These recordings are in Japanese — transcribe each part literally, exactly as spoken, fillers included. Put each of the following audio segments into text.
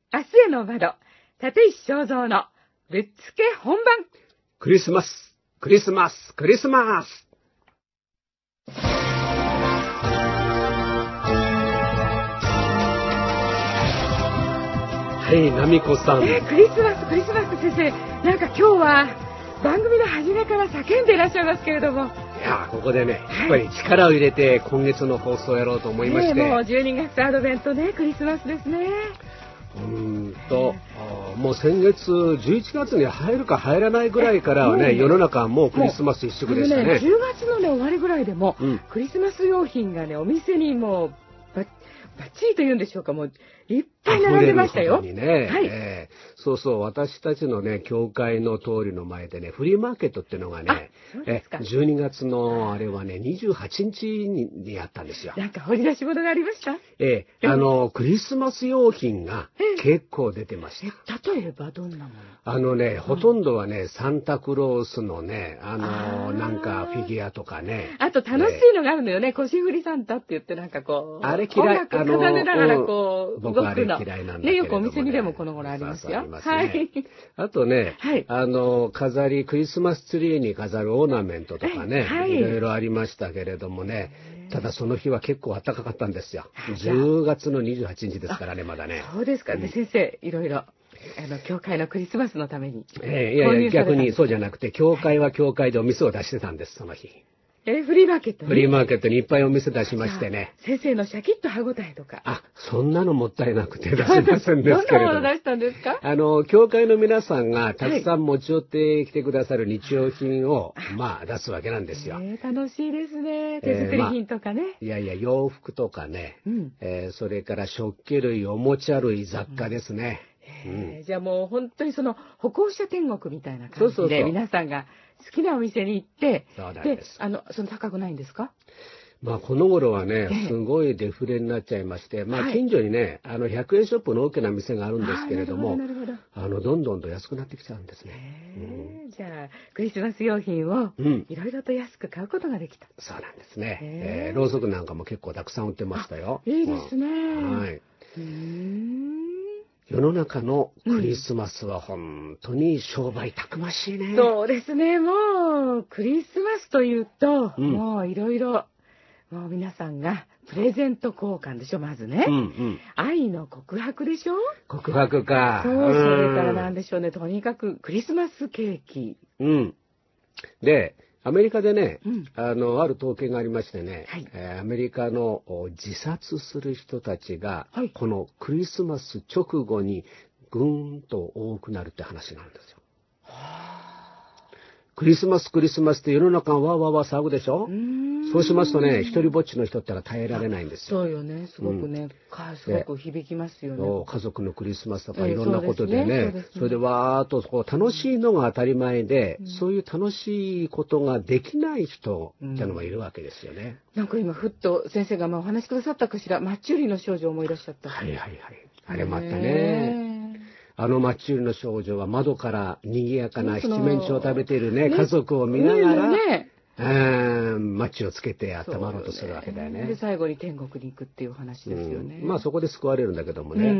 明日への窓、立石正蔵のぶっつけ本番。 クリスマス、クリスマス、クリスマス。はい、ナミコさん。 えー、クリスマス、クリスマス先生、なんか今日は番組の初めから叫んでいらっしゃいますけれども。 いやー、ここでね、やっぱり力を入れて今月の放送をやろうと思いまして。 えー、もうじゅうにがつアドベントね、クリスマスですね。 うーんと、あもう先月じゅういちがつに入るか入らないぐらいからはね、世の中はもうクリスマス一色でしたね。 ねじゅうがつの、ね、終わりぐらいでも、うん、クリスマス用品がね、お店にもうバッバッチリと言うんでしょうか、もういっぱい並んでましたよ。 にね、はい、えー、そうそう、私たちのね、教会の通りの前でね、フリーマーケットっていうのがね、えじゅうにがつのあれはね、にじゅうはちにちににやったんですよ。 なんか掘り出し物がありました？ ええ、あの、クリスマス用品が結構出てました。 例えばどんなもの？ あのね、ほとんどはね、サンタクロースのね、あの、なんかフィギュアとかね。 あと楽しいのがあるのよね、腰振りサンタって言ってなんかこう。 あれ嫌い。 音楽奏でながらこう、 僕あれ嫌いなんだけれどもね。 ね、よくお店にでもこの頃ありますよ。 はい。あとね、はい、あの、飾り、クリスマスツリーに飾るオーナメントとかね、はい、いろいろありましたけれどもね、ただその日は結構暖かかったんですよ。じゅうがつのにじゅうはちにちですからね、まだね。 そうですかね、うん、先生、いろいろ。あの、教会のクリスマスのために。 えー、いやいや、逆にそうじゃなくて、教会は教会でお店を出してたんです、その日。 えー、フリーマーケットにフリーマーケットにいっぱいお店出しましてね。 先生のシャキッと歯ごたえとか。 あ、そんなのもったいなくて出しませんですけれども。 どんなもの出したんですか？ あの、教会の皆さんがたくさん持ち寄ってきてくださる日用品を、はい、まあ出すわけなんですよ。 えー、楽しいですね。手作り品とかね。えーまあ、 いやいや、洋服とかね、うん、えー、それから食器類、おもちゃ類、雑貨ですね。 うんえー、じゃあもう本当にその歩行者天国みたいな感じで、そうそうそう、皆さんが好きなお店に行って、 そうなんです。 で、あの、その高くないんですか？ まあこの頃はね、すごいデフレになっちゃいまして、まあ近所にね、あのひゃくえんショップの大きな店があるんですけれども、あのどんどんと安くなってきちゃうんですね。 うん、じゃあクリスマス用品をいろいろと安く買うことができた。 うん、そうなんですね。えー、ろうそくなんかも結構たくさん売ってましたよ。 いいですね。うん、はい。 うーん、世の中のクリスマスは本当に商売たくましいね。 うん、そうですね。もうクリスマスというと、うん、もういろいろ。もう皆さんがプレゼント交換でしょ、まずね。うんうん、愛の告白でしょ。 告白か。 そう、それからなんでしょうね。とにかくクリスマスケーキ。 うん。で、アメリカでね、うん、あの、ある統計がありましてね、はい、えー、アメリカの自殺する人たちが、はい、このクリスマス直後にぐーんと多くなるって話なんですよ。クリスマスクリスマスって世の中がわーわーわー騒ぐでしょ。うそうしますとね、一人ぼっちの人ってのは耐えられないんですよ。 そうよね、すごくね、うん、すごく響きますよね。 家族のクリスマスとかいろんなことでね、えー そ, でねそれでわーっとこう楽しいのが当たり前で、うん、そういう楽しいことができない人ってのがいるわけですよね。 うん、なんか今ふっと先生がまあお話しくださったかしら、マッチ売りの少女を思い出しちゃった。 はいはいはい。あれもあったね。あのマッチ売りの少女は窓から賑やかな七面鳥を食べているね、ね、家族を見ながら、ねえー、マッチをつけて温まろうとするわけだよね。 で最後に天国に行くっていう話ですよね。 うん、まあそこで救われるんだけどもね。うんうん、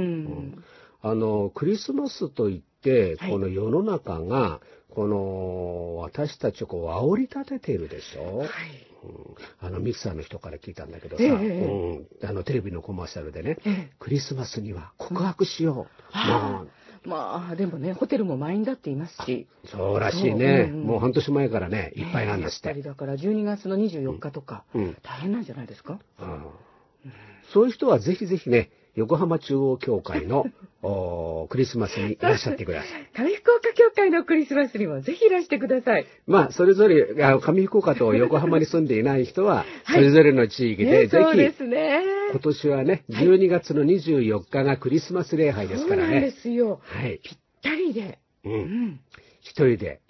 あのクリスマスといってこの世の中が、はい、この私たちをこう煽り立てているでしょ。はい、うん、あのミキサーの人から聞いたんだけどさ、えーうん、あのテレビのコマーシャルでね、えー、クリスマスには告白しよう。うんまあまあでもね、ホテルも満員だって言いますし。 そうらしいね、うんうん、もう半年前からねいっぱいなんですって。 やっぱりだからじゅうにがつのにじゅうよっかとか、うん、大変なんじゃないですか。うんうん、 そういう人はぜひぜひね、横浜中央教会のクリスマスにいらっしゃってください。 上福岡教会のクリスマスにもぜひいらしてください。 まあそれぞれ上福岡と横浜に住んでいない人はそれぞれの地域で、はい、ぜひ、 そうですね、 今年はねじゅうにがつのにじゅうよっかがクリスマス礼拝ですからね。 そうなんですよ。 はい。 ぴったりで。 うん。うん、一人で、いや、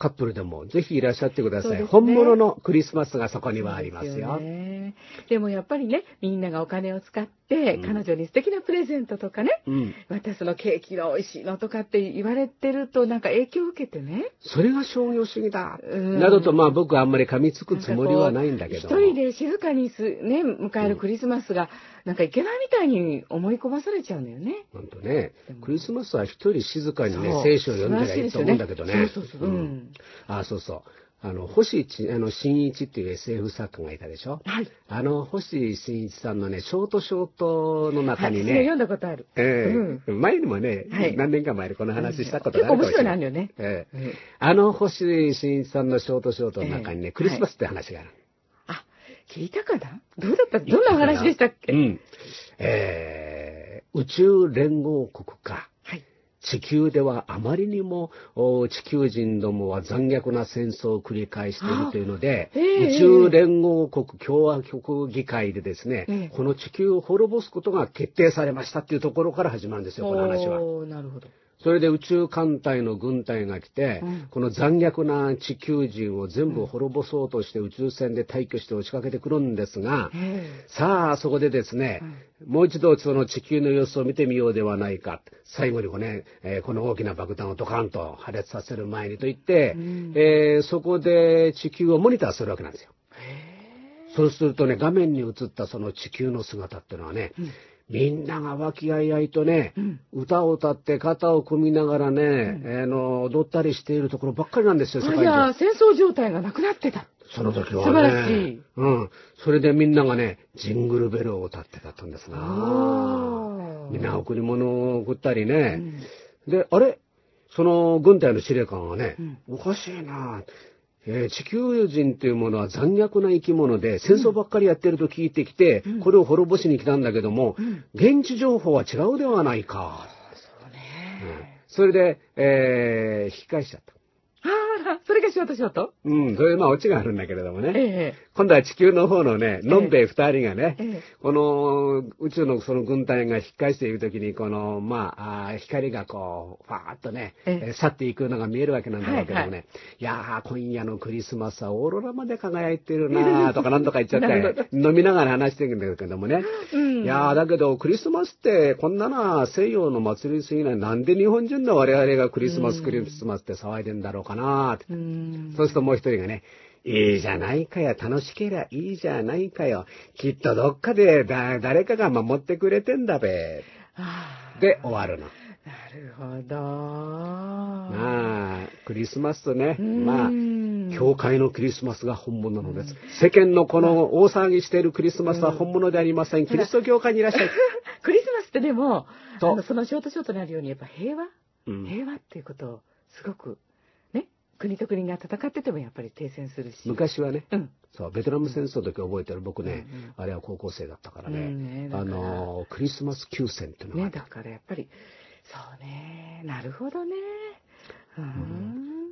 カップルでもぜひいらっしゃってください。ね、本物のクリスマスがそこにはありますよ。 で, ね、でもやっぱりね、みんながお金を使って、うん、彼女に素敵なプレゼントとかね、うん、またそのケーキの美味しいのとかって言われてるとなんか影響を受けてね。 それが商業主義だ。うん、などとまあ僕はあんまり噛みつくつもりはないんだけど。 一人で静かにす、ね、迎えるクリスマスが、なんかいけないみたいに思い込まされちゃうんだよね。 本当ね。クリスマスは一人静かにね、聖書を読んでりゃいいと思うんだけどね。 そうそうそう。うん、 あ、そうそう。あの、星あの新一っていう エスエフ 作家がいたでしょ。はい。あの、星新一さんのね、ショートショートの中にね。 はい、読んだことある。 ええーうん、前にもね、はい、何年か前にこの話したことがあるかもしれない。 結構面白いなんだよね。 ええーうん、あの、星新一さんのショートショートの中にね、えー、クリスマスって話がある。 はい、あ、聞いたかな？どうだったどんなお話でしたっけ？ うん。えー、宇宙連合国か。地球ではあまりにも地球人どもは残虐な戦争を繰り返しているというので、宇宙連合国共和国議会でですね、えー、この地球を滅ぼすことが決定されましたっていうところから始まるんですよ、この話は。 なるほど。 それで宇宙艦隊の軍隊が来て、うん、この残虐な地球人を全部滅ぼそうとして宇宙船で退去して押しかけてくるんですが、うん、さあそこでですね、うん、もう一度その地球の様子を見てみようではないか。最後にこ,、ねえー、この大きな爆弾をドカンと破裂させる前にと言って、うんえー、そこで地球をモニターするわけなんですよ。そうするとね、画面に映ったその地球の姿っていうのはね、うんみんなが和気あいあいとね、うん、歌を歌って肩を組みながらね、うんあの踊ったりしているところばっかりなんですよ、世界中。 じゃあ戦争状態がなくなってた。 その時はね。 素晴らしい。 うん。それでみんながね、ジングルベルを歌ってたったんですな。みんな贈り物を送ったりね。うん、で、あれその軍隊の司令官はね、うん、おかしいな。えー、地球人というものは残虐な生き物で戦争ばっかりやってると聞いてきて、うん、これを滅ぼしに来たんだけども、うん、現地情報は違うではないか。 そうね、 うん、それで、えー、引き返しちゃった。 ああ、それがショートショート？ うん、それでまあオチがあるんだけれどもね。 ええ、今度は地球の方のね、のんべえ二人がね、ええ、この宇宙のその軍隊が引き返しているときに、この、まあ、あ光がこう、ファーッとね、ええ、去っていくのが見えるわけなんだろうけどもね、はいはい、いやー、今夜のクリスマスはオーロラまで輝いてるなーとかなんとか言っちゃって、飲みながら話してるんだけどもね、うん、いやー、だけどクリスマスってこんなな西洋の祭りに過ぎない、なんで日本人の我々がクリスマス、うん、クリスマスって騒いでんだろうかなーって。うんそうするともう一人がね、いいじゃないかよ、楽しけりゃいいじゃないかよ、きっとどっかでだ誰かが守ってくれてんだべ。で終わるの。 なるほど。 まあクリスマスとね、まあ教会のクリスマスが本物なのです。世間のこの大騒ぎしているクリスマスは本物でありません。キリスト教会にいらっしゃい。 クリスマスってでもあのそのショートショートにあるようにやっぱ平和、うん、平和っていうことをすごく国と国が戦っててもやっぱり停戦するし。 昔はね、うん、そうベトナム戦争の時覚えてる僕ね、うんうん、あれは高校生だったからね、うんね、あのクリスマス休戦っていうのがあった、 ね、だからやっぱりそうね、なるほどね。うん、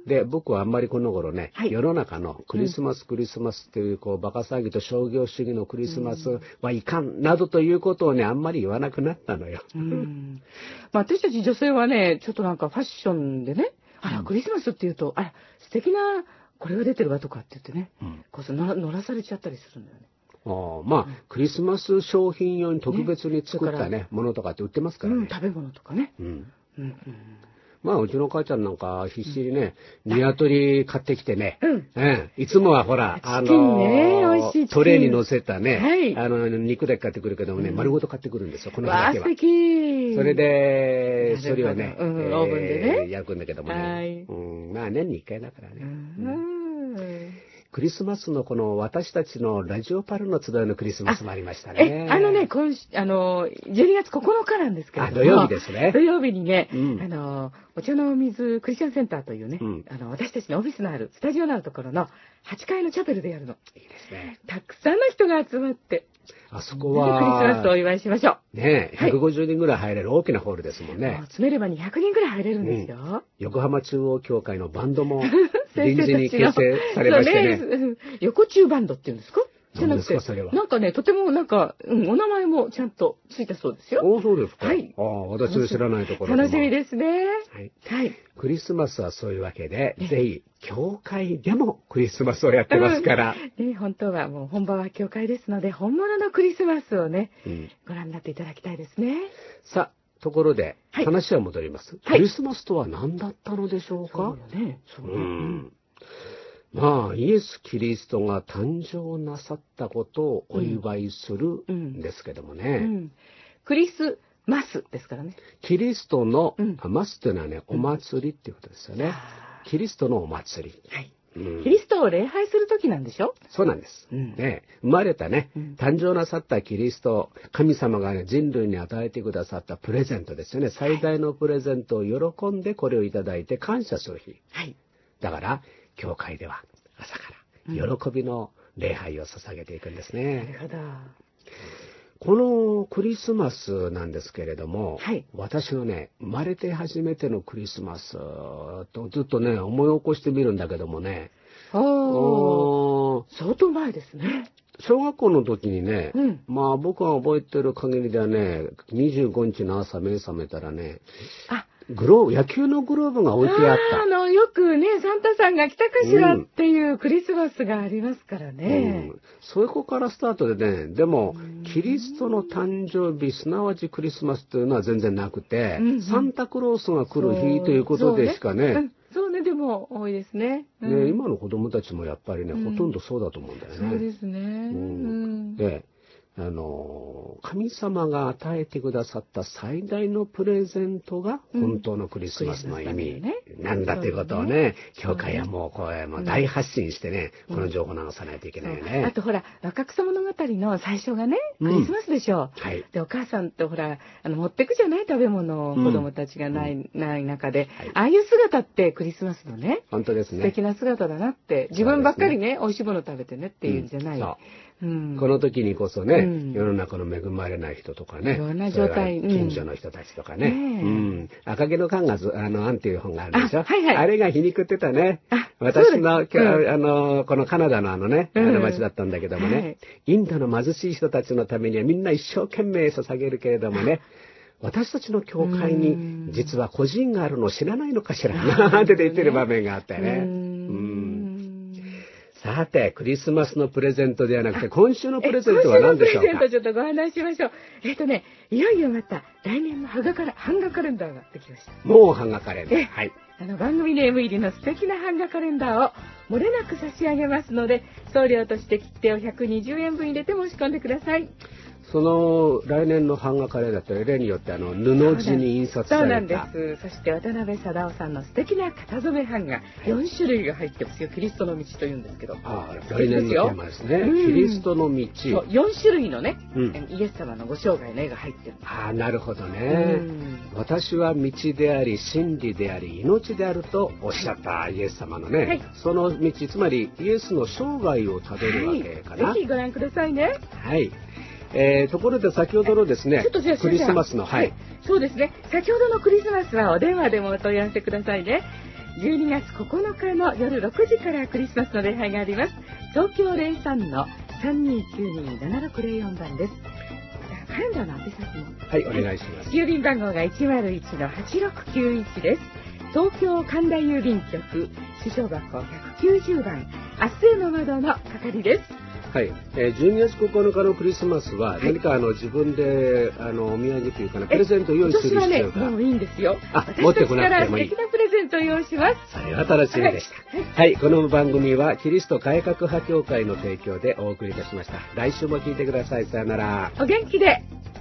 で僕はあんまりこの頃ね、はい、世の中のクリスマス、うん、クリスマスっていうこうバカ騒ぎと商業主義のクリスマスはいかんなどということをねあんまり言わなくなったのよ。 うんまあ、私たち女性はねちょっとなんかファッションでね、あら、クリスマスっていうと、あら、素敵な、これが出てるわとかって言ってね、うん、こう乗ら、乗らされちゃったりするんだよね。 あまあ、うん、クリスマス商品用に特別に作ったね、ねものとかって売ってますからね。 うん、食べ物とかね。うん。うんうんまあ、うちの母ちゃんなんか必死にね、うん、鶏買ってきてね、うんええ、いつもはほら、あのー、トレーに乗せたね、はい、あの、肉だけ買ってくるけどもね、うん、丸ごと買ってくるんですよ、この日だけは。 わー、素敵。 それで、それをね、 うん、オーブンでね、 焼くんだけどもね、はいうん、まあ年に一回だからね。 うんうんクリスマスのこの私たちのラジオパルの集いのクリスマスもありましたね。 え、あのね、今週、あの、じゅうにがつここのかなんですけども。 あ、土曜日ですね。 土曜日にね、うん、あの、お茶の水クリスチャンセンターというね、うん、あの、私たちのオフィスのある、スタジオのあるところのはちかいのチャペルでやるの。 いいですね。 たくさんの人が集まって、 あそこは、 クリスマスをお祝いしましょう。ねえ、ひゃくごじゅうにんぐらい入れる大きなホールですもんね。はい、 詰めればにひゃくにんぐらい入れるんですよ。うん、 横浜中央教会のバンドも臨時に結成されましてね。 ね横中バンドっていうんですか？ じゃなくて、なんかね、とてもなんか、うん、お名前もちゃんとついたそうですよ。 お、そうですか。 はい。 ああ、私の知らないところ。 楽しみですね。 はい。はい。クリスマスはそういうわけで、ぜひ、教会でもクリスマスをやってますから。 うん、ね、本当はもう本場は教会ですので、本物のクリスマスをね、うん、ご覧になっていただきたいですね。 さあ、ところで、はい、話は戻ります。クリスマスとは何だったのでしょうか。 そうよね。そうね。うんまあ、イエス・キリストが誕生なさったことをお祝いするんですけどもね。うんうん、 クリスマスですからね。 キリストの、うん、マスというのはね、お祭りっていうことですよね。うん、キリストのお祭り。 はいうん、キリストを礼拝するときなんでしょ？ そうなんです、うんね。生まれたね、うん、誕生なさったキリスト、神様が、ね、人類に与えてくださったプレゼントですよね。最大のプレゼントを喜んでこれをいただいて感謝する日。はい、だから、教会では朝から喜びの礼拝を捧げていくんですね。 なるほど。 このクリスマスなんですけれども、はい、私がね、生まれて初めてのクリスマスとずっとね、思い起こしてみるんだけどもね。 ああ、相当前ですね。 小学校の時にね、うん、まあ僕が覚えてる限りではね、にじゅうごにちの朝目覚めたらね、あグローブ、野球のグローブが置いてあった。 あ, あの、よくね、サンタさんが来たかしらっていうクリスマスがありますからね。 うん、そこからスタートでね、でも、キリストの誕生日、すなわちクリスマスというのは全然なくて、うんうん、サンタクロースが来る日ということでしかね。 そうね、そうね、でも多いですね。 うん、ね、今の子供たちもやっぱりね、うん、ほとんどそうだと思うんだよね。 そうですね。うん、 であの神様が与えてくださった最大のプレゼントが本当のクリスマスの意味なんだということをね、うん、教会はもうこれもう大発信してね、うん、この情報を流さないといけないよね。 あとほら若草物語の最初がねクリスマスでしょ。うん、はい。でお母さんってほらあの持ってくじゃない食べ物を子供たちがない、うん、ない中で、はい、ああいう姿ってクリスマスのね。 本当ですね。 素敵な姿だなって自分ばっかりね美味しいもの食べてねっていうんじゃない。 そううん、この時にこそね、うん、世の中の恵まれない人とかね、 いろんな状態、 近所の人たちとかね、うん、赤毛の缶があのアンっていう本があるでしょ。 あ、はいはい、 あれが皮肉ってたね。私の、うん、あのこのカナダのあのね、うん、あの町だったんだけどもね、はい、インドの貧しい人たちのためにはみんな一生懸命捧げるけれどもね。私たちの教会に実は個人があるのを知らないのかしらなんて言ってる場面があったよね。うんさて、クリスマスのプレゼントではなくて、今週のプレゼントは何でしょうか？ 今週のプレゼントちょっとご話ししましょう。えっとね、いよいよまた来年の版画カレンダーができました。 もう版画カレンダー。はい。 あの番組ネーム入りの素敵な版画カレンダーを漏れなく差し上げますので、送料として切手をひゃくにじゅうえんぶん入れて申し込んでください。 その来年の版画カレンダーって例によってあの布地に印刷された。 そうなんです。そして渡辺貞夫さんの素敵な型染め版画よんしゅるいが入ってますよ。キリストの道というんですけど。 ああ、来年のテーマですね。うん、キリストの道。 そう、よんしゅるいのね、うん、イエス様のご生涯の絵が入ってる。 ああ、なるほどね。私は道であり真理であり命であるとおっしゃったイエス様のね、はい、その道、つまりイエスの生涯をたどるわけかな。 はい、ぜひご覧くださいね。 はい。えー、ところで先ほどのですね、クリスマスの、はい、 そうですね、先ほどのクリスマスはお電話でもお問い合わせくださいね。じゅうにがつここのかの夜ろくじからクリスマスの礼拝があります。東京 ゼロさんのさんにきゅうにーななろくゼロよん 番です。カレンダーの宛先もはいお願いします。 郵便番号が いちまるいちのはちろくきゅういち です。東京神田郵便局支所箱ひゃくきゅうじゅうばん、明日への窓の係です。 はい、えー、じゅうにがつここのかのクリスマスは何かあの自分であのお土産というかなプレゼントを用意する必要が。 今年はねもういいんですよ。 あ、持ってこなくてもいい。 素敵なプレゼントを用意します。 それは楽しみでした。はい、はい、この番組はキリスト改革派協会の提供でお送りいたしました。来週も聞いてください。さよなら。 お元気で。